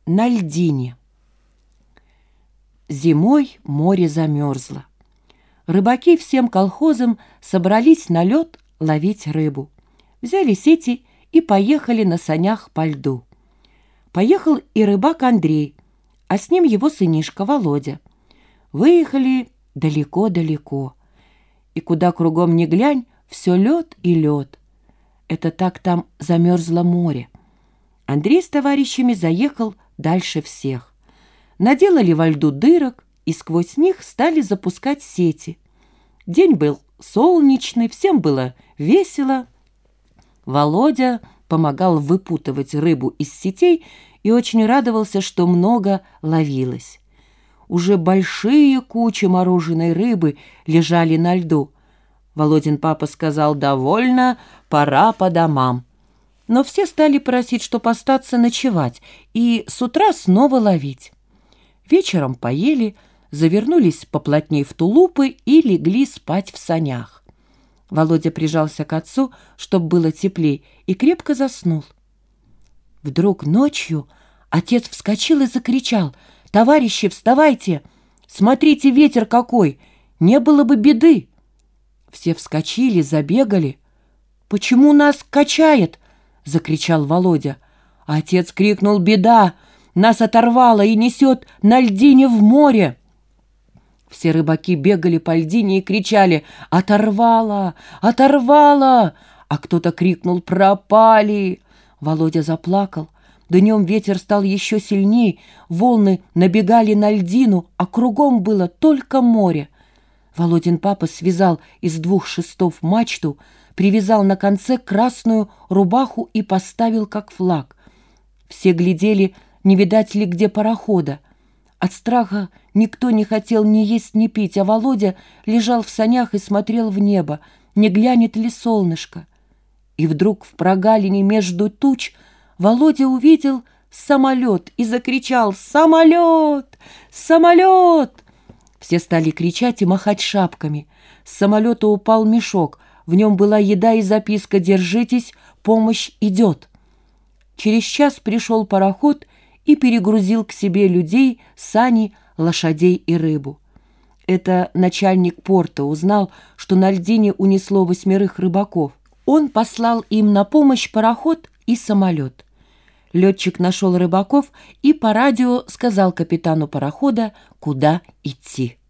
на льдине. Зимой море замерзло. Рыбаки всем колхозом собрались на лед ловить рыбу. Взяли сети и поехали на санях по льду. Поехал и рыбак Андрей, а с ним его сынишка Володя. Выехали далеко-далеко. И куда кругом ни глянь, все лед и лед. Это так там замерзло море. Андрей с товарищами заехал дальше всех. Наделали во льду дырок и сквозь них стали запускать сети. День был солнечный, всем было весело. Володя помогал выпутывать рыбу из сетей и очень радовался, что много ловилось. Уже большие кучи мороженой рыбы лежали на льду. Володин папа сказал: «Довольно, пора по домам». Но все стали просить, чтоб остаться ночевать и с утра снова ловить. Вечером поели, завернулись поплотней в тулупы и легли спать в санях. Володя прижался к отцу, чтоб было теплей, и крепко заснул. Вдруг ночью отец вскочил и закричал: «Товарищи, вставайте! Смотрите, ветер какой! Не было бы беды!» Все вскочили, забегали. «Почему нас качает?» — закричал Володя. А отец крикнул: «Беда! Нас оторвало и несет на льдине в море!» Все рыбаки бегали по льдине и кричали: «Оторвало! Оторвало!» А кто-то крикнул: «Пропали!» Володя заплакал. Днем ветер стал еще сильней, волны набегали на льдину, а кругом было только море. Володин папа связал из 2 шестов мачту, привязал на конце красную рубаху и поставил как флаг. Все глядели, не видать ли где парохода. От страха никто не хотел ни есть, ни пить, а Володя лежал в санях и смотрел в небо, не глянет ли солнышко. И вдруг в прогалине между туч Володя увидел самолет и закричал: «Самолет! Самолет!» Все стали кричать и махать шапками. С самолета упал мешок. В нем была еда и записка: «Держитесь, помощь идет». Через час пришел пароход и перегрузил к себе людей, сани, лошадей и рыбу. Это начальник порта узнал, что на льдине унесло 8 рыбаков. Он послал им на помощь пароход и самолет. Летчик нашел рыбаков и по радио сказал капитану парохода, куда идти.